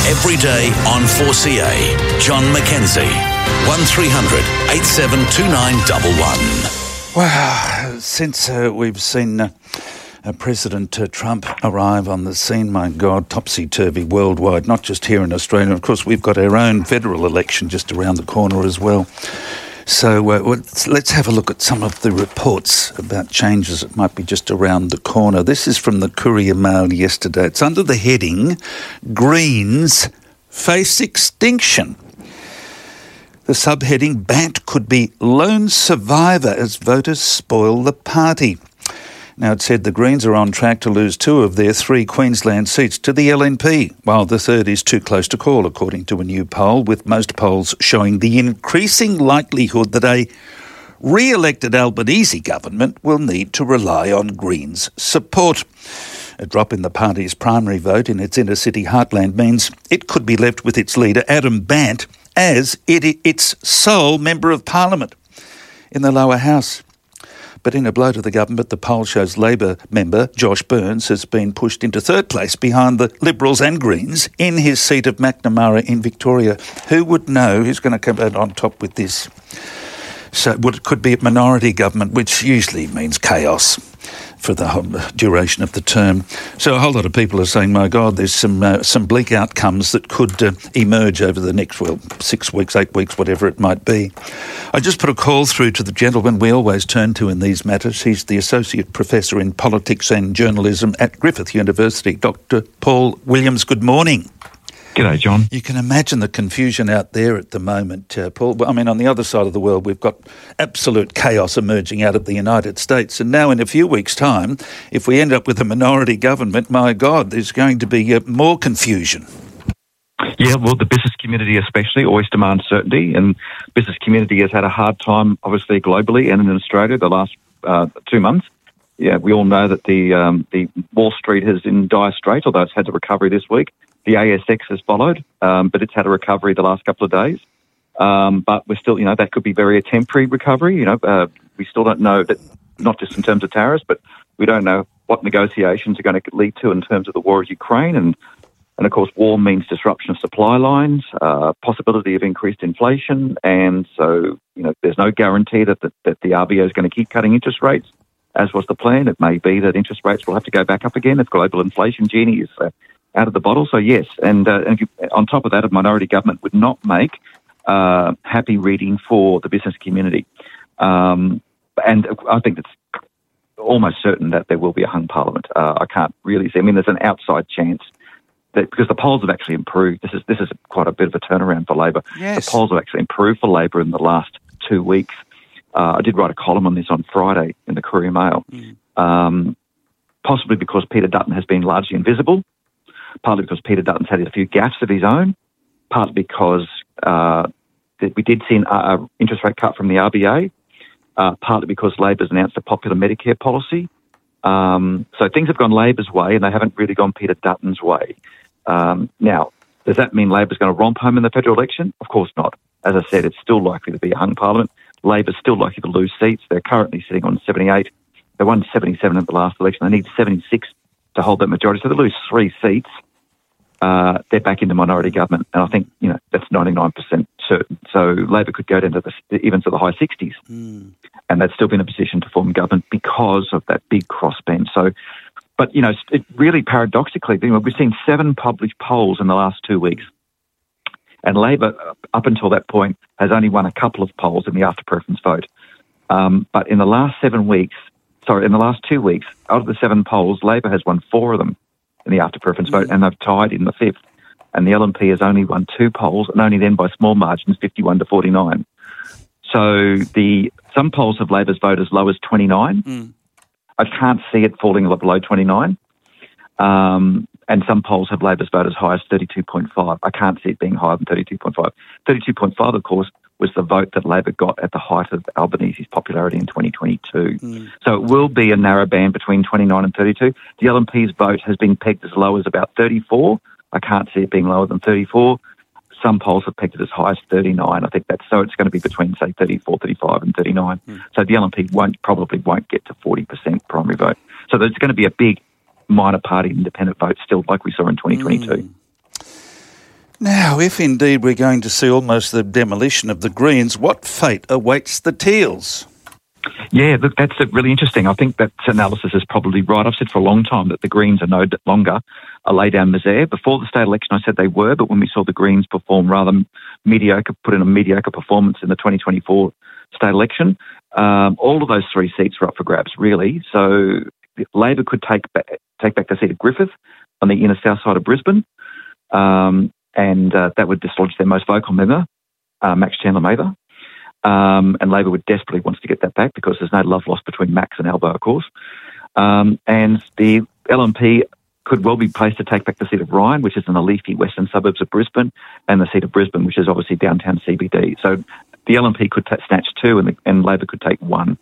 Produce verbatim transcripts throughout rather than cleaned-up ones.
Every day on four C A, John McKenzie, one three hundred eight seven two nine one one. Well, since uh, we've seen uh, uh, President uh, Trump arrive on the scene, my God, topsy-turvy worldwide, not just here in Australia. Of course, we've got our own federal election just around the corner as well. So uh, let's, let's have a look at some of the reports about changes that might be just around the corner. This is from the Courier Mail yesterday. It's under the heading, Greens Face Extinction. The subheading, Bant could be lone survivor as voters spoil the party. Now, it said the Greens are on track to lose two of their three Queensland seats to the L N P, while the third is too close to call, according to a new poll, with most polls showing the increasing likelihood that a re-elected Albanese government will need to rely on Greens' support. A drop in the party's primary vote in its inner-city heartland means it could be left with its leader, Adam Bant, as it, its sole Member of Parliament in the lower house. But in a blow to the government, the poll shows Labor member Josh Burns has been pushed into third place behind the Liberals and Greens in his seat of Macnamara in Victoria. Who would know who's going to come out on top with this? So well, it could be a minority government, which usually means chaos for the whole duration of the term. So a whole lot of people are saying, my God, there's some uh, some bleak outcomes that could uh, emerge over the next, well, six weeks, eight weeks, whatever it might be. I just put a call through to the gentleman we always turn to in these matters. He's the Associate Professor in Politics and Journalism at Griffith University, Doctor Paul Williams. Good morning. G'day, John. You can imagine the confusion out there at the moment, uh, Paul. I mean, on the other side of the world, we've got absolute chaos emerging out of the United States. And now in a few weeks' time, if we end up with a minority government, my God, there's going to be uh, more confusion. Yeah, well, the business community especially always demands certainty, and business community has had a hard time, obviously, globally and in Australia the last uh, two months. Yeah, we all know that the um, the Wall Street is in dire straits, although it's had the recovery this week. The A S X has followed, um, but it's had a recovery the last couple of days. Um, but we're still, you know, that could be very a temporary recovery. You know, uh, we still don't know that, not just in terms of tariffs, but we don't know what negotiations are going to lead to in terms of the war of Ukraine. And, and of course, war means disruption of supply lines, uh, possibility of increased inflation. And so, you know, there's no guarantee that the, that the R B A is going to keep cutting interest rates, as was the plan. It may be that interest rates will have to go back up again if global inflation genie is uh, out of the bottle. So yes, and, uh, and if you, on top of that, a minority government would not make uh, happy reading for the business community. Um, and I think it's almost certain that there will be a hung parliament. Uh, I can't really see. I mean, there's an outside chance that, because the polls have actually improved. This is this is quite a bit of a turnaround for Labor. Yes. The polls have actually improved for Labor in the last two weeks. Uh, I did write a column on this on Friday in the Courier Mail, mm. um, possibly because Peter Dutton has been largely invisible. Partly because Peter Dutton's had a few gaffes of his own, partly because uh, we did see an uh, interest rate cut from the R B A, uh, partly because Labor's announced a popular Medicare policy. Um, so things have gone Labor's way and they haven't really gone Peter Dutton's way. Um, now, does that mean Labor's going to romp home in the federal election? Of course not. As I said, it's still likely to be a hung parliament. Labor's still likely to lose seats. They're currently sitting on seventy-eight. They won seventy-seven at the last election. They need seventy-six to hold that majority. So they lose three seats. Uh, they're back into minority government, and I think, you know, that's ninety-nine percent certain. So Labor could go down to the, even to the high sixties, mm. and they'd still be in a position to form government because of that big crossbend. So, but, you know, it really paradoxically, you know, we've seen seven published polls in the last two weeks, and Labor, up until that point, has only won a couple of polls in the after-preference vote. Um, but in the last seven weeks, sorry, in the last two weeks, out of the seven polls, Labor has won four of them in the after-preference vote, and they've tied in the fifth. And the L N P has only won two polls, and only then by small margins, fifty-one to forty-nine. So the some polls have Labor's vote as low as twenty-nine. Mm. I can't see it falling below twenty-nine. Um, and some polls have Labor's vote as high as thirty-two point five. I can't see it being higher than thirty-two point five. thirty-two point five, of course, was the vote that Labor got at the height of Albanese's popularity in twenty twenty-two. Mm. So it will be a narrow band between twenty-nine and thirty-two. The L N P's vote has been pegged as low as about thirty-four. I can't see it being lower than thirty-four. Some polls have pegged it as high as thirty-nine. I think that's, so it's going to be between, say, thirty-four, thirty-five and thirty-nine. Mm. So the L N P won't, probably won't get to forty percent primary vote. So there's going to be a big minor party independent vote still, like we saw in twenty twenty-two. Mm. Now, if indeed we're going to see almost the demolition of the Greens, what fate awaits the Teals? Yeah, look, that's really interesting. I think that analysis is probably right. I've said for a long time that the Greens are no longer a lay-down misère. Before the state election, I said they were, but when we saw the Greens perform rather mediocre, put in a mediocre performance in the twenty twenty-four state election, um, all of those three seats were up for grabs, really. So Labor could take back, take back the seat of Griffith on the inner south side of Brisbane, um, and uh, that would dislodge their most vocal member, uh, Max Chandler-Mather. Um, and Labor would desperately wants to get that back because there's no love lost between Max and Albo, of course. Um, and the L N P could well be placed to take back the seat of Ryan, which is in the leafy western suburbs of Brisbane, and the seat of Brisbane, which is obviously downtown C B D. So the L N P could t- snatch two and, the, and Labor could take one.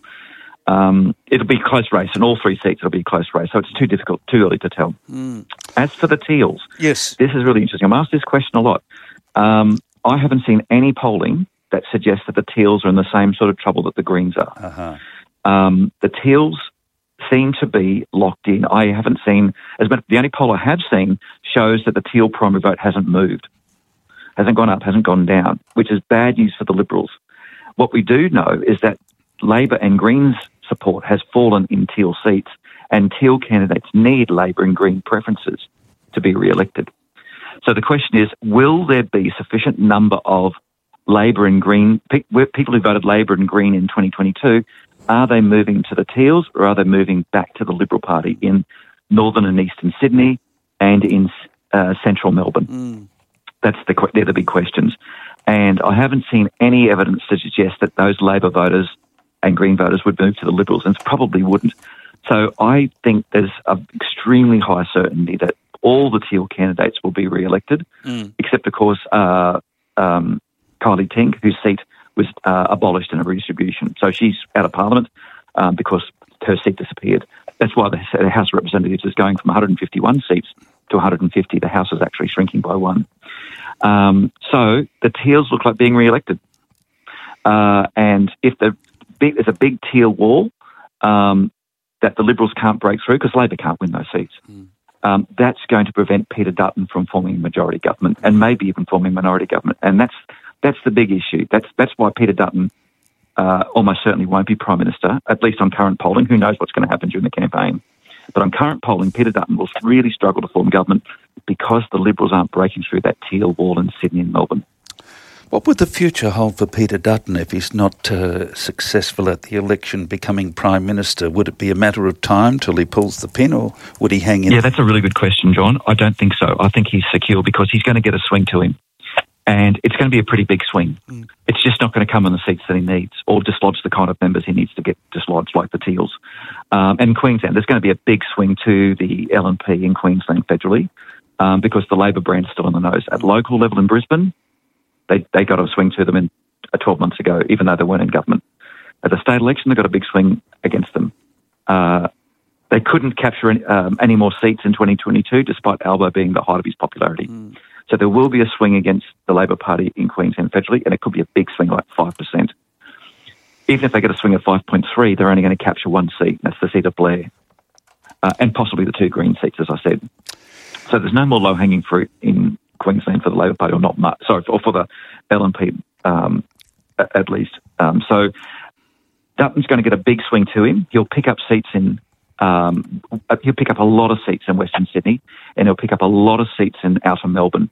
Um, it'll be a close race, and all three seats it'll be a close race, so it's too difficult, too early to tell. Mm. As for the Teals, yes, this is really interesting. I'm asked this question a lot. Um, I haven't seen any polling that suggests that the Teals are in the same sort of trouble that the Greens are. Uh-huh. Um, the Teals seem to be locked in. I haven't seen, as the only poll I have seen shows that the Teal primary vote hasn't moved, hasn't gone up, hasn't gone down, which is bad news for the Liberals. What we do know is that Labor and Greens support has fallen in Teal seats, and Teal candidates need Labor and Green preferences to be re-elected. So the question is, will there be sufficient number of Labor and Green, people who voted Labor and Green in twenty twenty-two, are they moving to the Teals or are they moving back to the Liberal Party in northern and eastern Sydney and in uh, central Melbourne? Mm. That's the they're the big questions. And I haven't seen any evidence to suggest that those Labor voters and Green voters would move to the Liberals, and probably wouldn't. So I think there's an extremely high certainty that all the Teal candidates will be re-elected, mm. except, of course, uh, um, Kylie Tink, whose seat was uh, abolished in a redistribution. So she's out of Parliament um, because her seat disappeared. That's why the House of Representatives is going from one hundred fifty-one seats to one hundred fifty. The House is actually shrinking by one. Um, so the Teals look like being re-elected. Uh, and if the big, there's a big Teal wall um, that the Liberals can't break through, because Labor can't win those seats, mm. um, that's going to prevent Peter Dutton from forming a majority government and maybe even forming a minority government. And that's That's the big issue. That's that's why Peter Dutton uh, almost certainly won't be Prime Minister, at least on current polling. Who knows what's going to happen during the campaign? But on current polling, Peter Dutton will really struggle to form government because the Liberals aren't breaking through that Teal wall in Sydney and Melbourne. What would the future hold for Peter Dutton if he's not uh, successful at the election becoming Prime Minister? Would it be a matter of time till he pulls the pin, or would he hang in? Yeah, that's a really good question, John. I don't think so. I think he's secure because he's going to get a swing to him. And it's going to be a pretty big swing. Mm. It's just not going to come in the seats that he needs or dislodge the kind of members he needs to get dislodged, like the Teals. Um, and Queensland, there's going to be a big swing to the L N P in Queensland federally um, because the Labor brand is still on the nose. At local level in Brisbane, they, they got a swing to them in uh, twelve months ago, even though they weren't in government. At the state election, they got a big swing against them. Uh, they couldn't capture any, um, any more seats in twenty twenty-two, despite Albo being the height of his popularity. Mm. So there will be a swing against the Labor Party in Queensland federally, and it could be a big swing, like five percent. Even if they get a swing of five point three, they're only going to capture one seat, and that's the seat of Blair, uh, and possibly the two Green seats, as I said. So there's no more low-hanging fruit in Queensland for the Labor Party, or not much, sorry, or for the L N P um, at least. Um, so Dutton's going to get a big swing to him. He'll pick up seats in Um, he'll pick up a lot of seats in Western Sydney, and he'll pick up a lot of seats in outer Melbourne.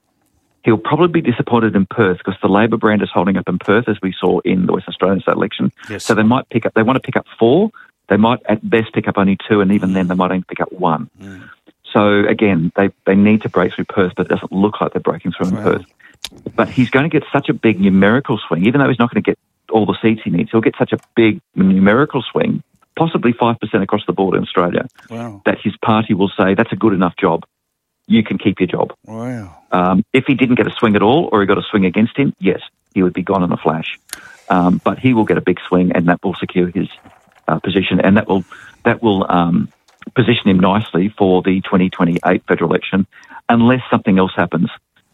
He'll probably be disappointed in Perth because the Labor brand is holding up in Perth, as we saw in the West Australian state election. Yes. So they might pick up. They want to pick up four. They might at best pick up only two, and even then they might only pick up one. Mm. So again, they they need to break through Perth, but it doesn't look like they're breaking through in wow. Perth. But he's going to get such a big numerical swing, even though he's not going to get all the seats he needs. He'll get such a big numerical swing, possibly five percent across the board in Australia, wow. that his party will say, that's a good enough job. You can keep your job. Wow. Um, if he didn't get a swing at all, or he got a swing against him, yes, he would be gone in a flash. Um, but he will get a big swing, and that will secure his uh, position, and that will that will um, position him nicely for the twenty twenty-eight federal election, unless something else happens.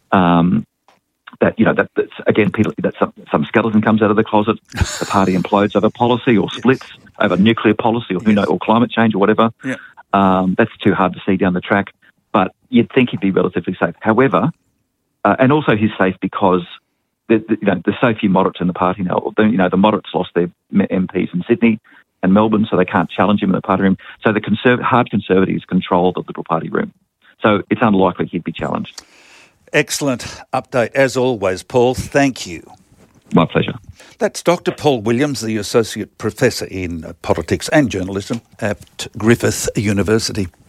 Um, that, you know, that, that's, again, people, that some, some skeleton comes out of the closet, the party implodes over policy or splits yes. over nuclear policy or who yes. knows, or climate change or whatever. Yeah. Um, that's too hard to see down the track, but you'd think he'd be relatively safe. However, Uh, and also he's safe because the, the, you know, there's so few moderates in the party now. The, you know, the moderates lost their M Ps in Sydney and Melbourne, so they can't challenge him in the party room. So the conserv- hard Conservatives control the Liberal Party room. So it's unlikely he'd be challenged. Excellent update, as always, Paul. Thank you. My pleasure. That's Doctor Paul Williams, the Associate Professor in Politics and Journalism at Griffith University.